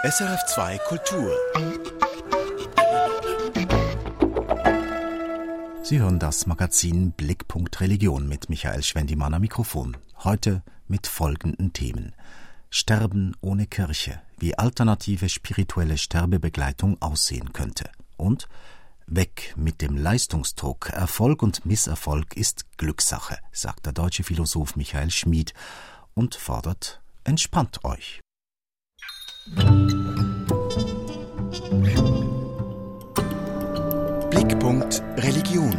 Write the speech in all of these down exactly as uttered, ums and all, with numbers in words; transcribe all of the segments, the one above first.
S R F zwei Kultur. Sie hören das Magazin Blickpunkt Religion mit Michael Schwendimann am Mikrofon. Heute mit folgenden Themen: Sterben ohne Kirche, wie alternative spirituelle Sterbebegleitung aussehen könnte. Und weg mit dem Leistungsdruck. Erfolg und Misserfolg ist Glückssache, sagt der deutsche Philosoph Michael Schmid und fordert: Entspannt euch. Blickpunkt Religion.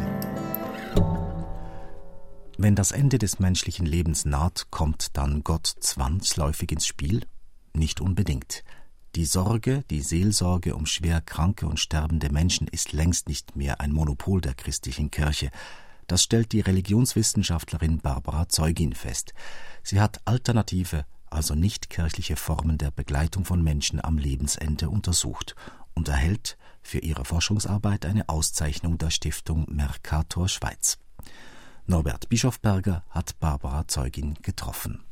Wenn das Ende des menschlichen Lebens naht, kommt dann Gott zwangsläufig ins Spiel? Nicht unbedingt. Die Sorge, die Seelsorge um schwer kranke und sterbende Menschen ist längst nicht mehr ein Monopol der christlichen Kirche. Das stellt die Religionswissenschaftlerin Barbara Zeugin fest. Sie hat alternative, also nicht kirchliche Formen der Begleitung von Menschen am Lebensende untersucht und erhält für ihre Forschungsarbeit eine Auszeichnung der Stiftung Mercator Schweiz. Norbert Bischofberger hat Barbara Zeugin getroffen.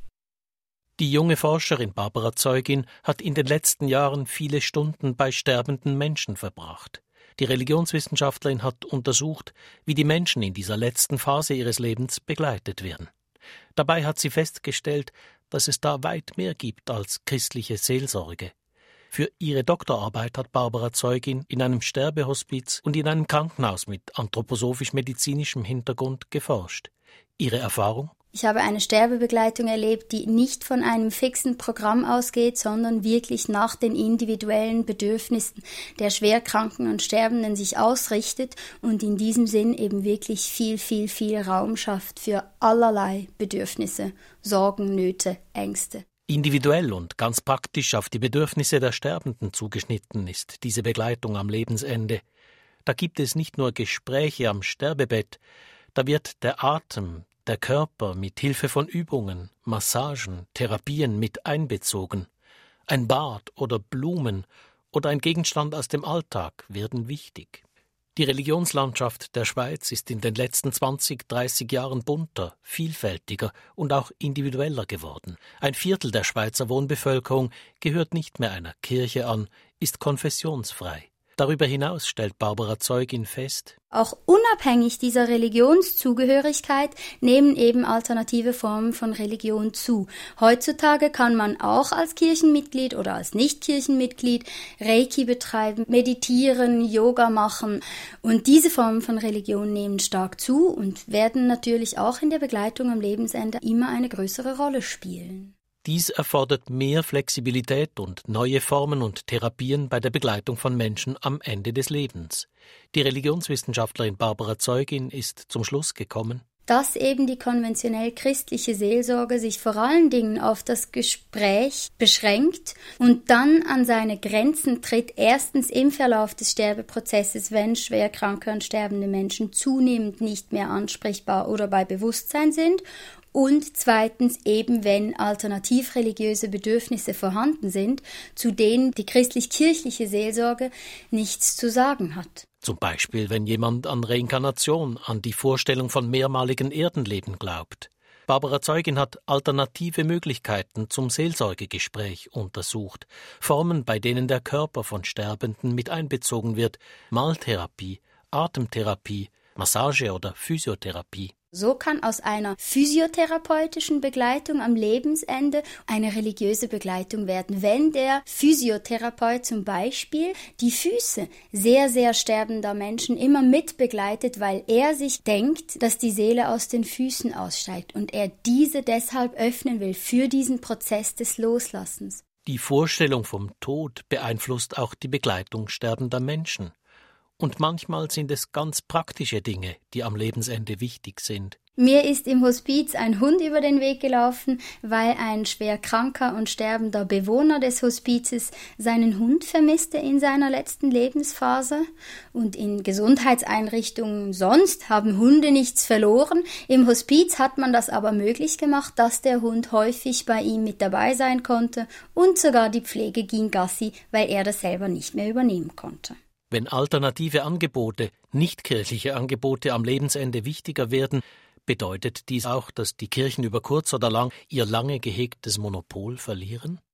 Die junge Forscherin Barbara Zeugin hat in den letzten Jahren viele Stunden bei sterbenden Menschen verbracht. Die Religionswissenschaftlerin hat untersucht, wie die Menschen in dieser letzten Phase ihres Lebens begleitet werden. Dabei hat sie festgestellt, dass es da weit mehr gibt als christliche Seelsorge. Für ihre Doktorarbeit hat Barbara Zeugin in einem Sterbehospiz und in einem Krankenhaus mit anthroposophisch-medizinischem Hintergrund geforscht. Ihre Erfahrung? Ich habe eine Sterbebegleitung erlebt, die nicht von einem fixen Programm ausgeht, sondern wirklich nach den individuellen Bedürfnissen der Schwerkranken und Sterbenden sich ausrichtet und in diesem Sinn eben wirklich viel, viel, viel Raum schafft für allerlei Bedürfnisse, Sorgen, Nöte, Ängste. Individuell und ganz praktisch auf die Bedürfnisse der Sterbenden zugeschnitten ist diese Begleitung am Lebensende. Da gibt es nicht nur Gespräche am Sterbebett, da wird der Atem, der Körper mit Hilfe von Übungen, Massagen, Therapien mit einbezogen. Ein Bad oder Blumen oder ein Gegenstand aus dem Alltag werden wichtig. Die Religionslandschaft der Schweiz ist in den letzten zwanzig, dreißig Jahren bunter, vielfältiger und auch individueller geworden. Ein Viertel der Schweizer Wohnbevölkerung gehört nicht mehr einer Kirche an, ist konfessionsfrei. Darüber hinaus stellt Barbara Zeugin fest: Auch unabhängig dieser Religionszugehörigkeit nehmen eben alternative Formen von Religion zu. Heutzutage kann man auch als Kirchenmitglied oder als Nicht-Kirchenmitglied Reiki betreiben, meditieren, Yoga machen. Und diese Formen von Religion nehmen stark zu und werden natürlich auch in der Begleitung am Lebensende immer eine größere Rolle spielen. Dies erfordert mehr Flexibilität und neue Formen und Therapien bei der Begleitung von Menschen am Ende des Lebens. Die Religionswissenschaftlerin Barbara Zeugin ist zum Schluss gekommen, dass eben die konventionell christliche Seelsorge sich vor allen Dingen auf das Gespräch beschränkt und dann an seine Grenzen tritt, erstens im Verlauf des Sterbeprozesses, wenn schwerkranke und sterbende Menschen zunehmend nicht mehr ansprechbar oder bei Bewusstsein sind, und zweitens eben, wenn alternativ-religiöse Bedürfnisse vorhanden sind, zu denen die christlich-kirchliche Seelsorge nichts zu sagen hat. Zum Beispiel, wenn jemand an Reinkarnation, an die Vorstellung von mehrmaligen Erdenleben glaubt. Barbara Zeugin hat alternative Möglichkeiten zum Seelsorgegespräch untersucht, Formen, bei denen der Körper von Sterbenden mit einbezogen wird, Maltherapie, Atemtherapie, Massage oder Physiotherapie. So kann aus einer physiotherapeutischen Begleitung am Lebensende eine religiöse Begleitung werden, wenn der Physiotherapeut zum Beispiel die Füße sehr, sehr sterbender Menschen immer mit begleitet, weil er sich denkt, dass die Seele aus den Füßen aussteigt und er diese deshalb öffnen will für diesen Prozess des Loslassens. Die Vorstellung vom Tod beeinflusst auch die Begleitung sterbender Menschen. Und manchmal sind es ganz praktische Dinge, die am Lebensende wichtig sind. Mir ist im Hospiz ein Hund über den Weg gelaufen, weil ein schwer kranker und sterbender Bewohner des Hospizes seinen Hund vermisste in seiner letzten Lebensphase. Und in Gesundheitseinrichtungen sonst haben Hunde nichts verloren. Im Hospiz hat man das aber möglich gemacht, dass der Hund häufig bei ihm mit dabei sein konnte und sogar die Pflege ging Gassi, weil er das selber nicht mehr übernehmen konnte. Wenn alternative Angebote, nichtkirchliche Angebote am Lebensende wichtiger werden, bedeutet dies auch, dass die Kirchen über kurz oder lang ihr lange gehegtes Monopol verlieren?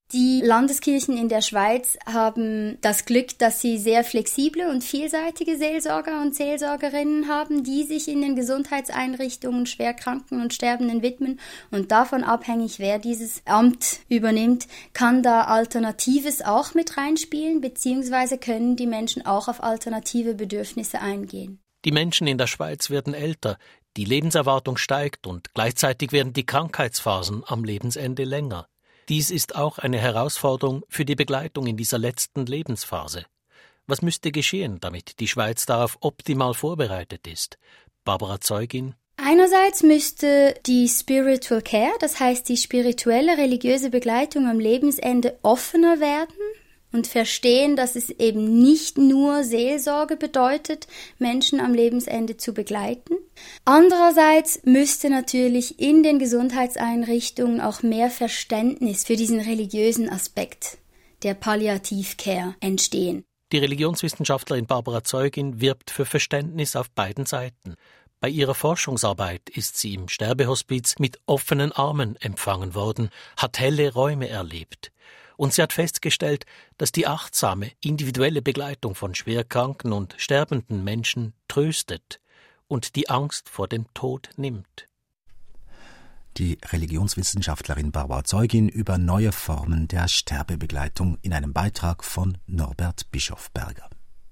Die Landeskirchen in der Schweiz haben das Glück, dass sie sehr flexible und vielseitige Seelsorger und Seelsorgerinnen haben, die sich in den Gesundheitseinrichtungen Schwerkranken und Sterbenden widmen. Und davon abhängig, wer dieses Amt übernimmt, kann da Alternatives auch mit reinspielen, beziehungsweise können die Menschen auch auf alternative Bedürfnisse eingehen. Die Menschen in der Schweiz werden älter, die Lebenserwartung steigt und gleichzeitig werden die Krankheitsphasen am Lebensende länger. Dies ist auch eine Herausforderung für die Begleitung in dieser letzten Lebensphase. Was müsste geschehen, damit die Schweiz darauf optimal vorbereitet ist? Barbara Zeugin. Einerseits müsste die Spiritual Care, das heißt die spirituelle, religiöse Begleitung am Lebensende offener werden und verstehen, dass es eben nicht nur Seelsorge bedeutet, Menschen am Lebensende zu begleiten. Andererseits müsste natürlich in den Gesundheitseinrichtungen auch mehr Verständnis für diesen religiösen Aspekt der Palliativ-Care entstehen. Die Religionswissenschaftlerin Barbara Zeugin wirbt für Verständnis auf beiden Seiten. Bei ihrer Forschungsarbeit ist sie im Sterbehospiz mit offenen Armen empfangen worden, hat helle Räume erlebt. Und sie hat festgestellt, dass die achtsame, individuelle Begleitung von schwerkranken und sterbenden Menschen tröstet und die Angst vor dem Tod nimmt. Die Religionswissenschaftlerin Barbara Zeugin über neue Formen der Sterbebegleitung in einem Beitrag von Norbert Bischofberger.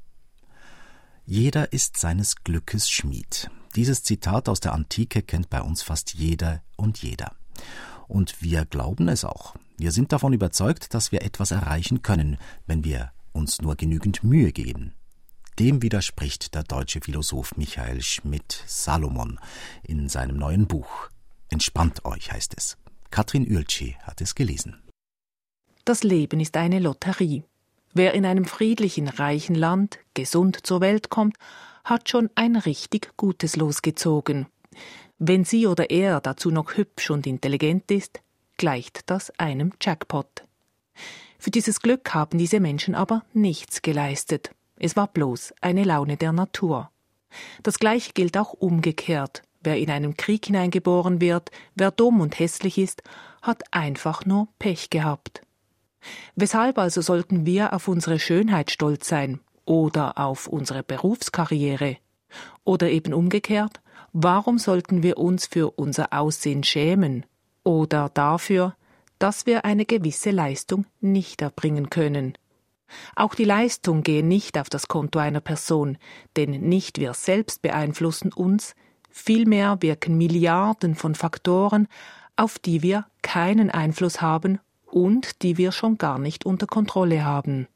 Jeder ist seines Glückes Schmied. Dieses Zitat aus der Antike kennt bei uns fast jeder und jeder. Und wir glauben es auch. Wir sind davon überzeugt, dass wir etwas erreichen können, wenn wir uns nur genügend Mühe geben. Dem widerspricht der deutsche Philosoph Michael Schmidt-Salomon in seinem neuen Buch. Entspannt euch, heißt es. Katrin Ueltschi hat es gelesen. Das Leben ist eine Lotterie. Wer in einem friedlichen, reichen Land gesund zur Welt kommt, hat schon ein richtig gutes Los gezogen. Wenn sie oder er dazu noch hübsch und intelligent ist, gleicht das einem Jackpot. Für dieses Glück haben diese Menschen aber nichts geleistet. Es war bloß eine Laune der Natur. Das Gleiche gilt auch umgekehrt. Wer in einem Krieg hineingeboren wird, wer dumm und hässlich ist, hat einfach nur Pech gehabt. Weshalb also sollten wir auf unsere Schönheit stolz sein oder auf unsere Berufskarriere? Oder eben umgekehrt, warum sollten wir uns für unser Aussehen schämen? Oder dafür, dass wir eine gewisse Leistung nicht erbringen können. Auch die Leistung gehe nicht auf das Konto einer Person, denn nicht wir selbst beeinflussen uns, vielmehr wirken Milliarden von Faktoren, auf die wir keinen Einfluss haben und die wir schon gar nicht unter Kontrolle haben.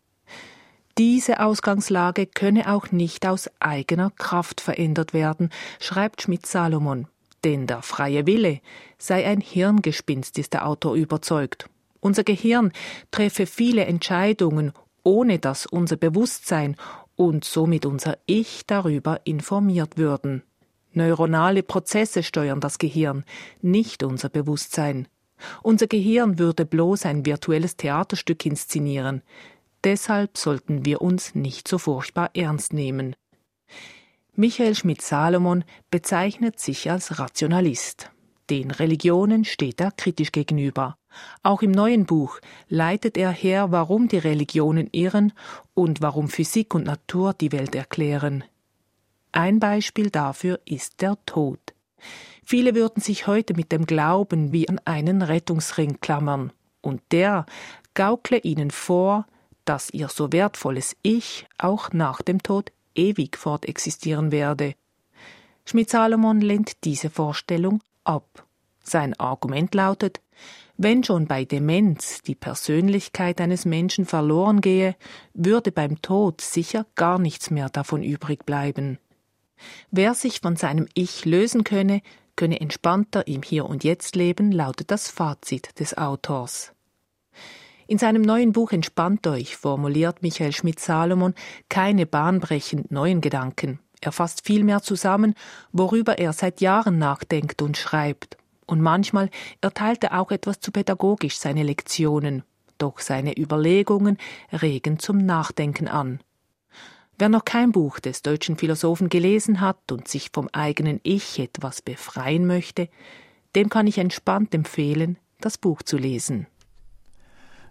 Diese Ausgangslage könne auch nicht aus eigener Kraft verändert werden, schreibt Schmidt-Salomon. Denn der freie Wille sei ein Hirngespinst, ist der Autor überzeugt. Unser Gehirn treffe viele Entscheidungen, ohne dass unser Bewusstsein und somit unser Ich darüber informiert würden. Neuronale Prozesse steuern das Gehirn, nicht unser Bewusstsein. Unser Gehirn würde bloß ein virtuelles Theaterstück inszenieren. Deshalb sollten wir uns nicht so furchtbar ernst nehmen. Michael Schmidt-Salomon bezeichnet sich als Rationalist. Den Religionen steht er kritisch gegenüber. Auch im neuen Buch leitet er her, warum die Religionen irren und warum Physik und Natur die Welt erklären. Ein Beispiel dafür ist der Tod. Viele würden sich heute mit dem Glauben wie an einen Rettungsring klammern. Und der gaukle ihnen vor, dass ihr so wertvolles Ich auch nach dem Tod ewig fortexistieren werde. Schmidt-Salomon lehnt diese Vorstellung ab. Sein Argument lautet, wenn schon bei Demenz die Persönlichkeit eines Menschen verloren gehe, würde beim Tod sicher gar nichts mehr davon übrig bleiben. Wer sich von seinem Ich lösen könne, könne entspannter im Hier und Jetzt leben, lautet das Fazit des Autors. In seinem neuen Buch »Entspannt euch« formuliert Michael Schmidt-Salomon keine bahnbrechend neuen Gedanken. Er fasst vielmehr zusammen, worüber er seit Jahren nachdenkt und schreibt. Und manchmal erteilt er auch etwas zu pädagogisch seine Lektionen. Doch seine Überlegungen regen zum Nachdenken an. Wer noch kein Buch des deutschen Philosophen gelesen hat und sich vom eigenen Ich etwas befreien möchte, dem kann ich entspannt empfehlen, das Buch zu lesen.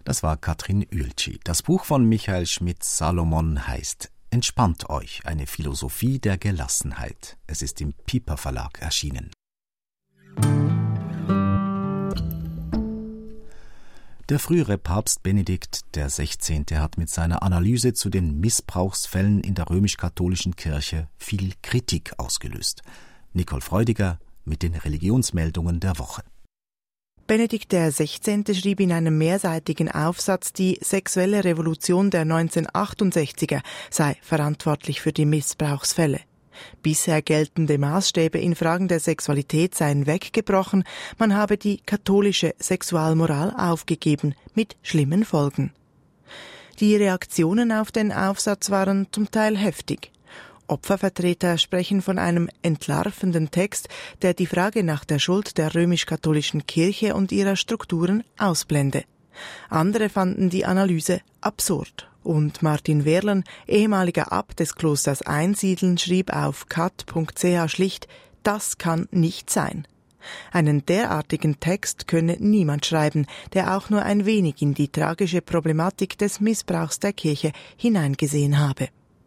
Das war Katrin Ueltschi. Das Buch von Michael Schmidt-Salomon heißt »Entspannt euch, eine Philosophie der Gelassenheit«. Es ist im Piper Verlag erschienen. Der frühere Papst Benedikt der Sechzehnte hat mit seiner Analyse zu den Missbrauchsfällen in der römisch-katholischen Kirche viel Kritik ausgelöst. Nicole Freudiger mit den Religionsmeldungen der Woche. Benedikt der Sechzehnte schrieb in einem mehrseitigen Aufsatz, die sexuelle Revolution der neunzehnhundertachtundsechziger sei verantwortlich für die Missbrauchsfälle. Bisher geltende Maßstäbe in Fragen der Sexualität seien weggebrochen, man habe die katholische Sexualmoral aufgegeben, mit schlimmen Folgen. Die Reaktionen auf den Aufsatz waren zum Teil heftig. Opfervertreter sprechen von einem entlarvenden Text, der die Frage nach der Schuld der römisch-katholischen Kirche und ihrer Strukturen ausblende. Andere fanden die Analyse absurd. Und Martin Wehrlen, ehemaliger Abt des Klosters Einsiedeln, schrieb auf kat punkt c h schlicht, das kann nicht sein. Einen derartigen Text könne niemand schreiben, der auch nur ein wenig in die tragische Problematik des Missbrauchs der Kirche hineingesehen habe.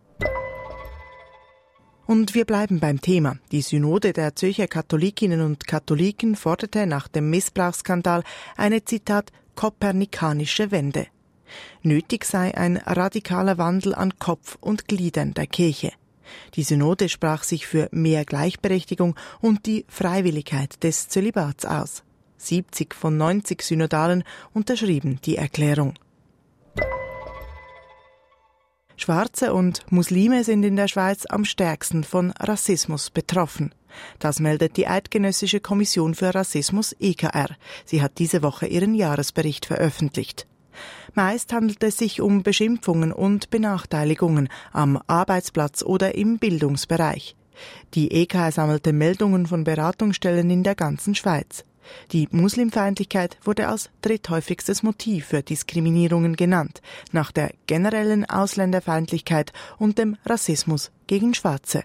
Und wir bleiben beim Thema. Die Synode der Zürcher Katholikinnen und Katholiken forderte nach dem Missbrauchsskandal eine, Zitat, kopernikanische Wende. Nötig sei ein radikaler Wandel an Kopf und Gliedern der Kirche. Die Synode sprach sich für mehr Gleichberechtigung und die Freiwilligkeit des Zölibats aus. siebzig von neunzig Synodalen unterschrieben die Erklärung. Schwarze und Muslime sind in der Schweiz am stärksten von Rassismus betroffen. Das meldet die Eidgenössische Kommission für Rassismus E K R. Sie hat diese Woche ihren Jahresbericht veröffentlicht. Meist handelt es sich um Beschimpfungen und Benachteiligungen am Arbeitsplatz oder im Bildungsbereich. Die E K R sammelte Meldungen von Beratungsstellen in der ganzen Schweiz. Die Muslimfeindlichkeit wurde als dritthäufigstes Motiv für Diskriminierungen genannt, nach der generellen Ausländerfeindlichkeit und dem Rassismus gegen Schwarze.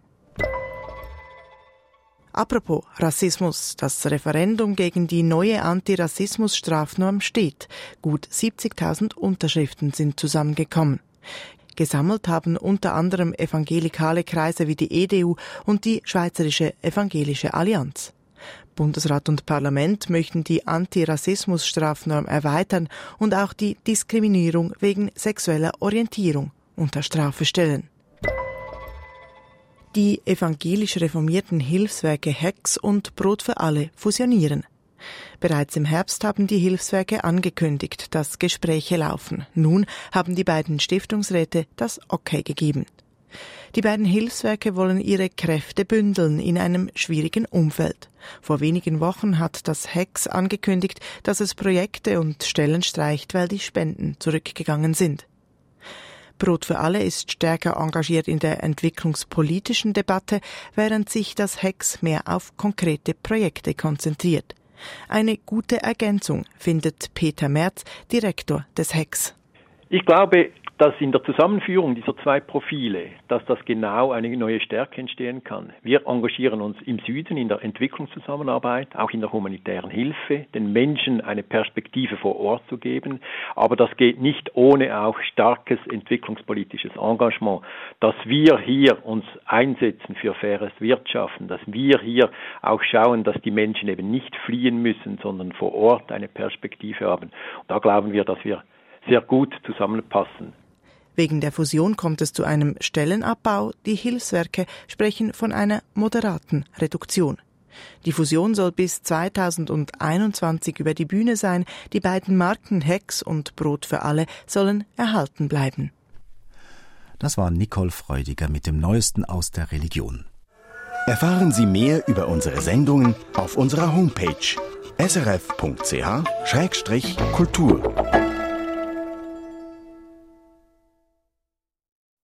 Apropos Rassismus, das Referendum gegen die neue Antirassismus-Strafnorm steht. Gut siebzigtausend Unterschriften sind zusammengekommen. Gesammelt haben unter anderem evangelikale Kreise wie die E D U und die Schweizerische Evangelische Allianz. Bundesrat und Parlament möchten die Antirassismus-Strafnorm erweitern und auch die Diskriminierung wegen sexueller Orientierung unter Strafe stellen. Die evangelisch reformierten Hilfswerke Hex und Brot für alle fusionieren. Bereits im Herbst haben die Hilfswerke angekündigt, dass Gespräche laufen. Nun haben die beiden Stiftungsräte das Okay gegeben. Die beiden Hilfswerke wollen ihre Kräfte bündeln in einem schwierigen Umfeld. Vor wenigen Wochen hat das Hex angekündigt, dass es Projekte und Stellen streicht, weil die Spenden zurückgegangen sind. Brot für alle ist stärker engagiert in der entwicklungspolitischen Debatte, während sich das Hex mehr auf konkrete Projekte konzentriert. Eine gute Ergänzung findet Peter Merz, Direktor des Hex. Ich glaube, dass in der Zusammenführung dieser zwei Profile, dass das genau eine neue Stärke entstehen kann. Wir engagieren uns im Süden in der Entwicklungszusammenarbeit, auch in der humanitären Hilfe, den Menschen eine Perspektive vor Ort zu geben. Aber das geht nicht ohne auch starkes entwicklungspolitisches Engagement, dass wir hier uns einsetzen für faires Wirtschaften, dass wir hier auch schauen, dass die Menschen eben nicht fliehen müssen, sondern vor Ort eine Perspektive haben. Und da glauben wir, dass wir sehr gut zusammenpassen. Wegen der Fusion kommt es zu einem Stellenabbau. Die Hilfswerke sprechen von einer moderaten Reduktion. Die Fusion soll bis zweitausendeinundzwanzig über die Bühne sein. Die beiden Marken Hex und Brot für alle sollen erhalten bleiben. Das war Nicole Freudiger mit dem Neuesten aus der Religion. Erfahren Sie mehr über unsere Sendungen auf unserer Homepage s r f punkt c h Schrägstrich Kultur.